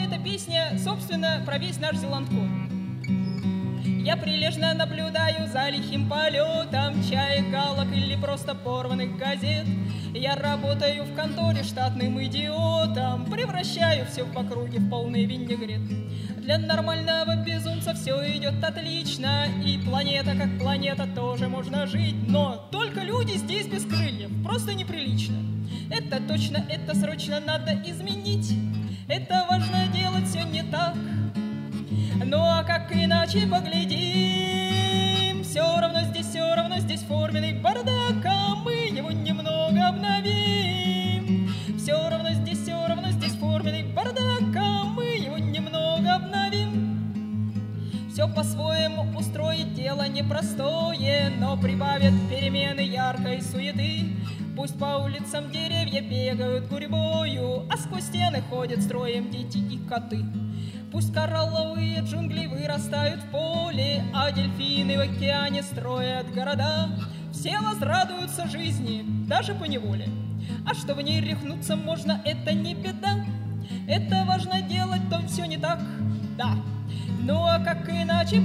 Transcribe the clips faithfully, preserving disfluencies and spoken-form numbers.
эта песня, собственно, про весь наш Зеландкон. Я прилежно наблюдаю за лихим полетом чаек, галок или просто порванных газет. Я работаю в конторе штатным идиотом, превращаю все в округе в полный винегрет. Для нормального безумца все идет отлично, и планета как планета тоже можно жить. Но только люди здесь без крыльев, просто неприлично. Это точно, это срочно надо изменить. Это важно делать все не так. Ну а как иначе поглядим? Все равно здесь, все равно здесь форменный бардак, а мы его немного обновим. Все равно здесь, все равно здесь форменный бардак, а мы его немного обновим. Все по-своему устроить дело непростое, но прибавят перемены яркой суеты. Пусть по улицам деревья бегают гурьбою, а сквозь стены ходят строем дети и коты. Пусть коралловые джунгли вырастают в поле, а дельфины в океане строят города. Все возрадуются жизни, даже поневоле. А что в ней рехнуться можно, это не беда. Это важно делать, то все не так, да. Ну а как иначе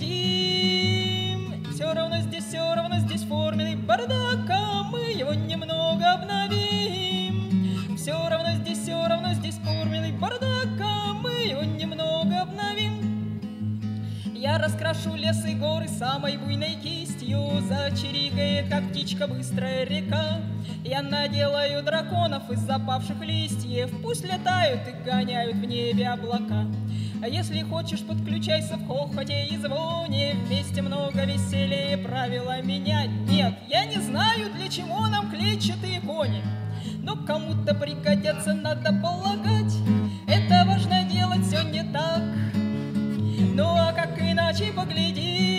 поглядим? Все равно здесь, все равно здесь форменный бардак, а мы его немного обновим. Все равно здесь, все равно здесь форменный бардак, а мы его немного обновим. Я раскрашу лес и горы самой буйной кистью, зачирикает, как птичка, быстрая река. Я наделаю драконов из запавших листьев, пусть летают и гоняют в небе облака. А если хочешь, подключайся в хохоте и звоне, вместе много веселее правила менять. Нет, я не знаю, для чего нам клетчатые кони, но кому-то пригодятся, надо полагать. Это важно делать все не так. Ну а как иначе погляди?